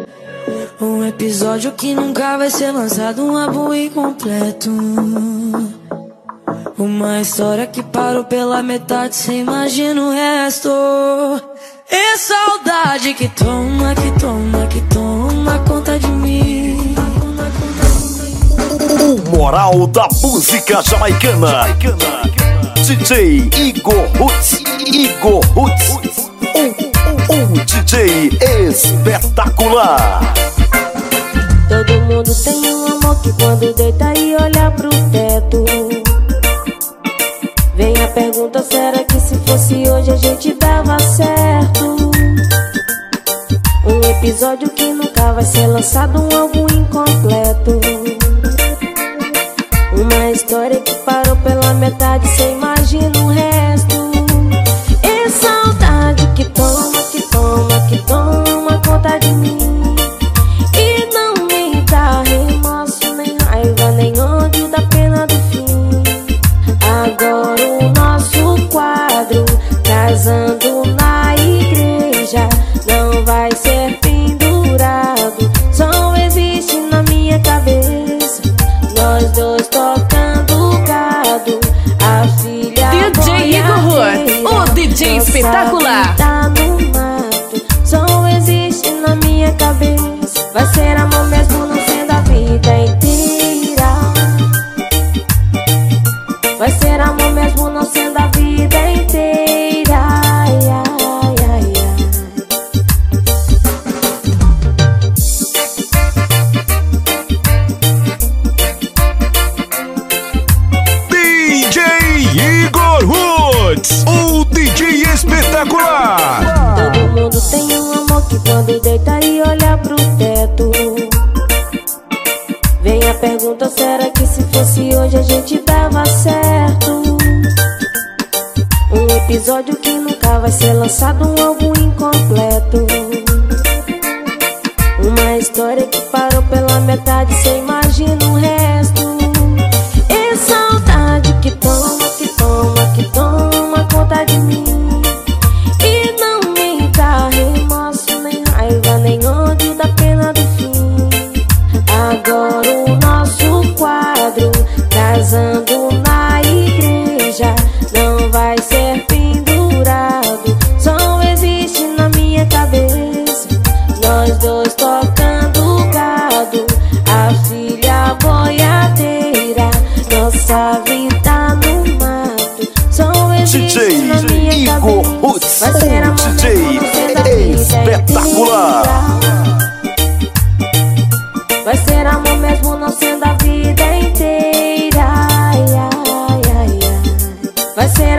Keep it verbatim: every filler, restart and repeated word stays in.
Um episódio que nunca vai ser lançado, um álbum incompleto. Uma história que parou pela metade, cê imagina o resto. E saudade que toma, que toma, que toma conta de mim. O moral da música jamaicana, D J Igor Roots, Igor Roots, o, o, o D J espetacular. Todo mundo tem um amor que quando deita e olha pro teto, vem a pergunta, será que se fosse hoje a gente dava certo? Um episódio que nunca vai ser lançado, um álbum incompleto. Uma história que parou pela metade, cê imagina o resto. E saudade que toma, que toma, que toma conta de mim. E não me dá remorso, nem raiva, nem ódio da pena do fim. Agora o nosso quadro, casando na igreja, não vai ser pendurado, só existe na minha cabeça. Nós dois tocando gado, a filha D J Igor Roots, o D J espetacular. Tá no mato, só existe na minha cabeça. Vai ser amor mesmo não sendo a vida inteira. Vai ser amor mesmo não sendo a vida inteira. Ai, ai, ai, ai. D J Igor Roots, o D J espetacular. Todo mundo tem um amor que quando deita e olha pro teto, vem a pergunta, será que se fosse hoje a gente dava certo? Um episódio que nunca vai ser lançado, um álbum incompleto. Uma história que parou pela metade, cê imagina o resto. E saudade que toma, que toma, que toma conta de mim. E não me dá remorso, nem raiva, nem ódio da pena do fim. Agora o nosso quadro, casando na igreja, não vai ser pendurado, só existe na minha cabeça. Nós dois tocando gado, a filha boiadeira, nossa vida no mato, só existe na minha Igor cabeça. Roots, Vai ser amor o D mesmo não sendo a vida J espetacular. inteira. Vai ser amor mesmo não sendo a vida inteira. Ai, ai, ai, ai. Vai ser